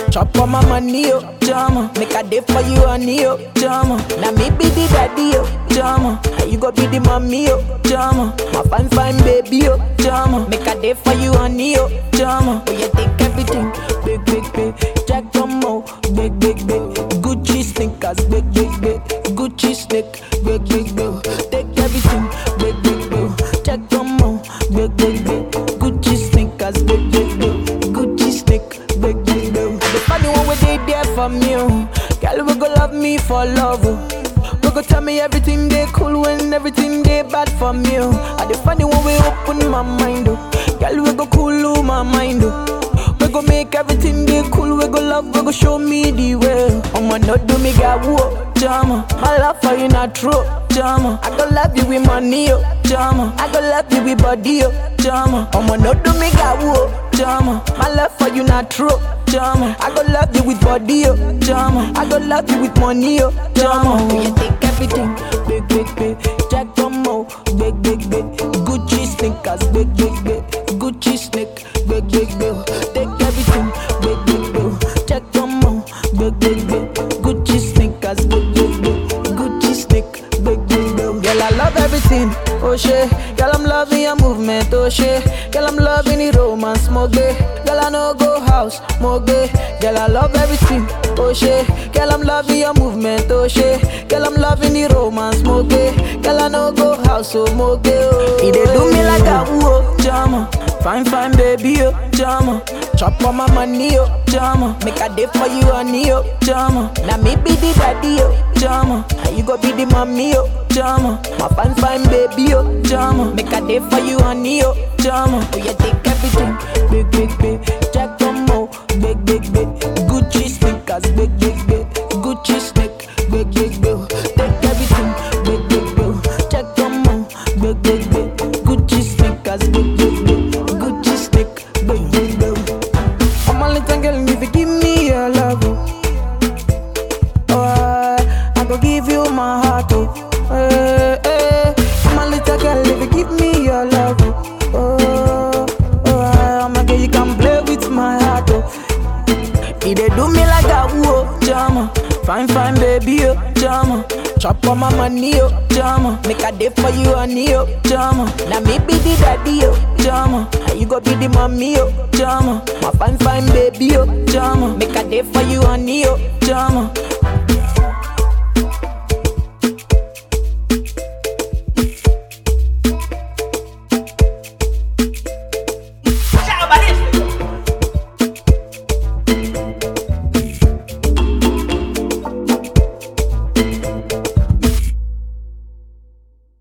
Chop on my money, yo, jama. Make a day for you, honey, yo, jama. Now me be the daddy, yo, jama. And you go be the mommy, yo, jama. My fine baby, yo, jama. Make a day for you, honey, yo, jama. Oh, you take everything, big, Jack Tomo, big, Gucci sneakers, big, Gucci sneak, big, take everything, big, Jack Tomo, big, Gucci sneakers, big, Gucci sneak, big, the funny one where they there for me, girl we go love me for love, we go tell me everything they cool when everything they bad for me, and the funny one we open my mind, girl we go cool my mind, we go make everything they cool, we go love, we go show me the way. I'ma not do me got whoa, jama. My love for you not true, jama. I go love you with money, yo, jama. I go love you with body, yo, jama. I'ma not do me got whoa, jama. My love for you not true, jama. I go love you with body, yo, jama. I go love you with money, yo, jama. Oh, you take everything, big, Jack Tomo, big, Gucci sneakers, big, Gucci sneak, big, take everything, big, Jack Tomo, big, Gucci sneakers, big, Gucci sneak, big, girl I love everything, oh shit, girl I'm loving your movement, oh shit, girl I'm loving the romance, moge, girl I know go house, moge, girl I love everything, oh shit, girl I'm loving your movement, oh shit, girl I'm loving the romance, moge, girl I know go house, oh moge, oh. He dey do me like a whoa, jama. Fine baby, yo, jama. Chop on my money, yo, jama. Make a day for you, honey, yo, jama. Now me be the daddy, yo, jama. And you go be the mommy, yo, jama. My fine baby, yo, jama. Make a day for you, honey, yo, jama. Oh, you take everything, big, Jack Tomo, big, Gucci sneakers, big, Gucci sneak, big, take everything, big, Jack Tomo, big, Gucci sneakers, big, Gucci stick, baby. I'm a little girl, if you give me your love, oh, I go give you my heart, oh. I'm a little girl, if you give me your love, oh, I'm a girl, you can play with my heart, oh. He dey do me like a whoa, jama. Fine baby, yo, jama. Chop on my money, yo, jama. Make a day for you, honey, yo, jama. Now me be the daddy, yo, jama. And you go be the mommy, yo, jama. My fine baby, yo, jama. Make a day for you, honey, yo, jama.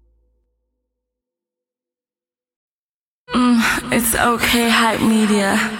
It's okay, Hype Media.